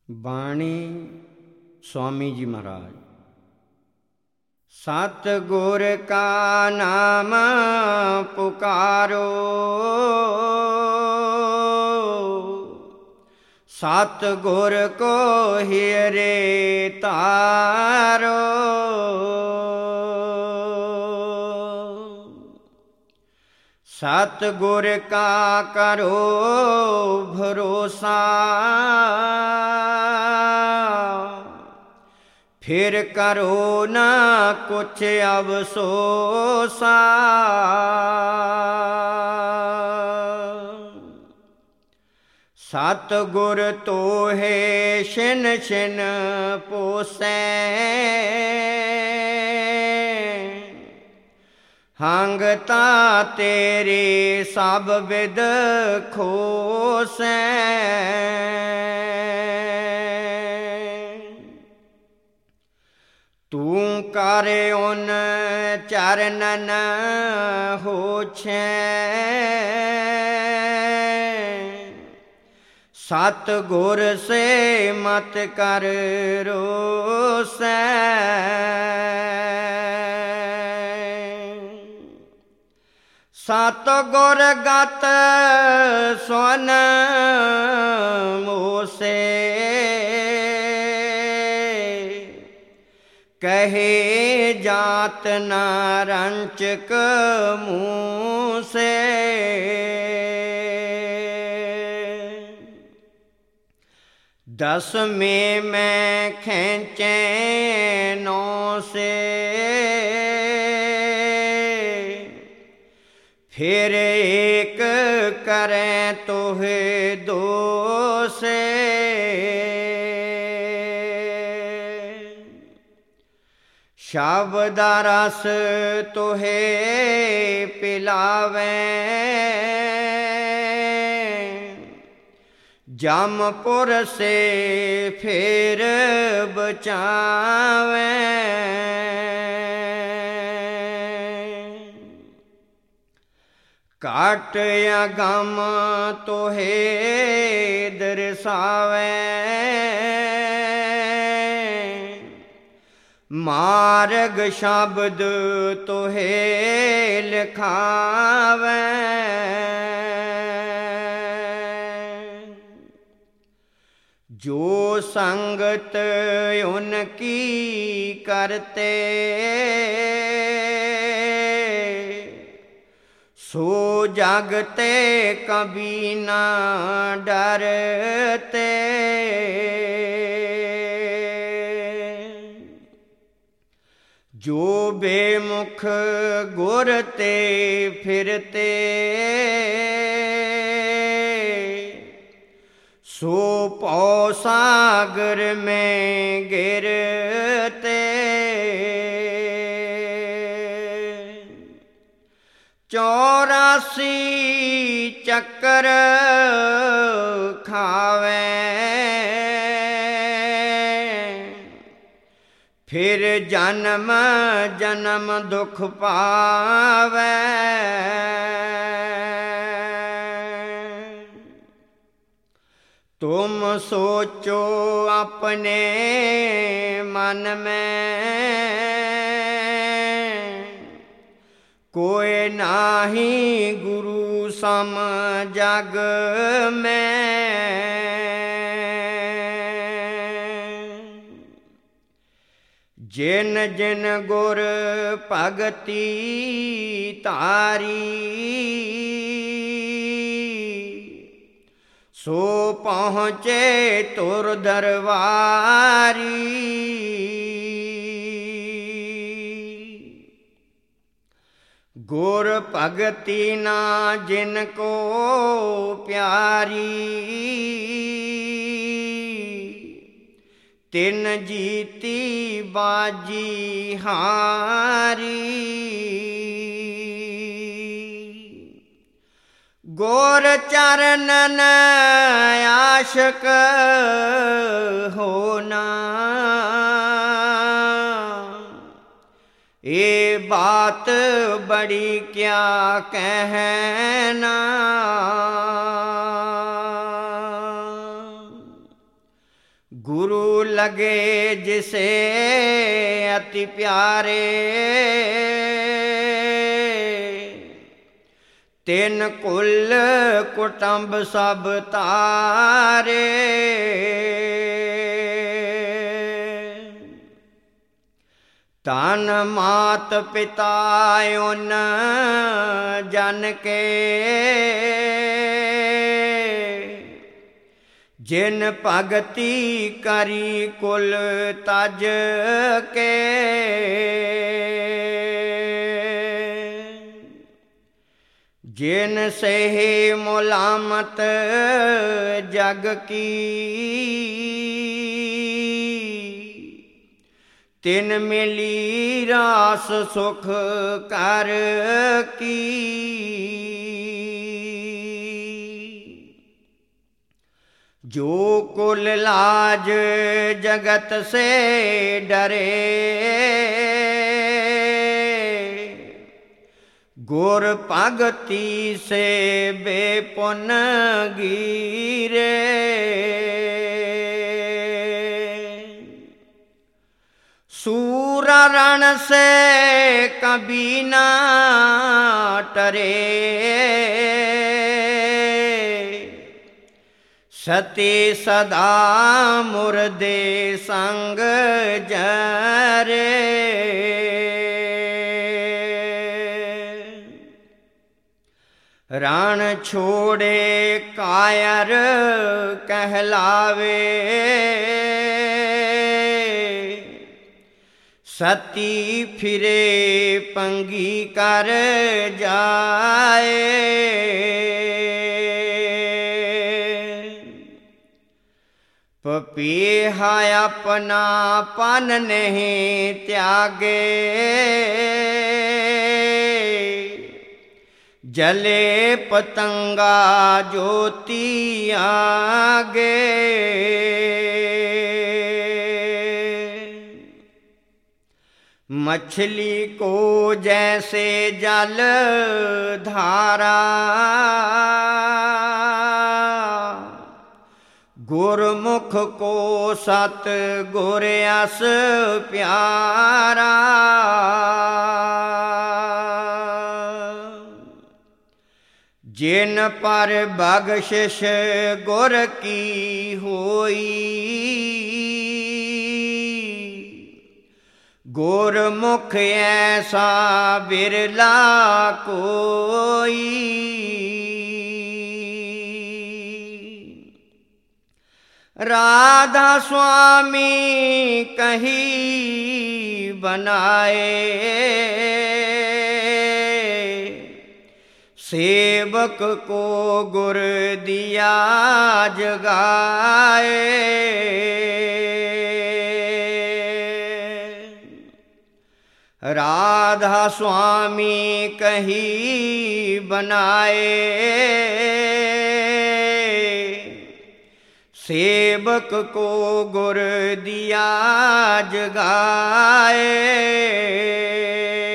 ਬਾਣੀ स्वामी जी महाराज। सतगुर का नाम पुकारो, सतगुर को हियरे तारो। सतगुर का करो भरोसा, फिर करो न कुछ अवसोसा। सतगुर तो है छिन छिन पोसै, हंगता तेरे सब विद खोसै। तू कर उन चरणन होछै, सतगुर से मत कर रोसै। सतगुर गत सुन मोसे, कहे जात न रंचक मुँह से। दसवें में खींचे नौ से, फिर एक करें तो है दो से। शब्द रस तो है पिलावे, जमपुर से फिर बचावे। काट या गम तो है दर्शावे, मार्ग शब्द तो है लिखावे। जो संगत उनकी करते, सो जागते कभी ना डरते। जो बेमुख गुर ते फिरते, सो पौ सागर में गिरते। चौरासी चक्कर खावे, फिर जन्म जन्म दुख पावे। तुम सोचो अपने मन में, कोई नाही गुरु सम जग में। जिन जिन गुर भगति तारी, सो पहुँचे तुर दरबारी। गुर भगति ना जिनको प्यारी, तिन जीती बाजी हारी। गोर चरणन आशिक होना, ये बात बड़ी क्या कहना। गुरु लगे जिसे अति प्यारे, तिन कुल कुटुंब सब तारे। तन मात पिता उन जन के, जिन भगति करी कुल तज के। जिन सहे मुलामत जग की, तिन मिली रास सुख कर की। जो कुल लाज जगत से डरे, गुर भगति से बेपुन गिरे। सूर रण से कभी न टरे, सती सदा मुर्दे संग जरे। रण छोड़े कायर कहलावे, सती फिरे पंगी कर जाए। पपीहा अपना पन नहीं त्यागे, जले पतंगा ज्योति आगे। मछली को जैसे जल धारा, गुरमुख को सत गुर अस प्यारा। जिन पर बख्शिश गुर की होई, गुरमुख ऐसा बिरला कोई। राधा स्वामी कही बनाए, सेवक को गुर दिया जगाए। राधा स्वामी कही बनाए, सेवक को गुर दिया जगाए।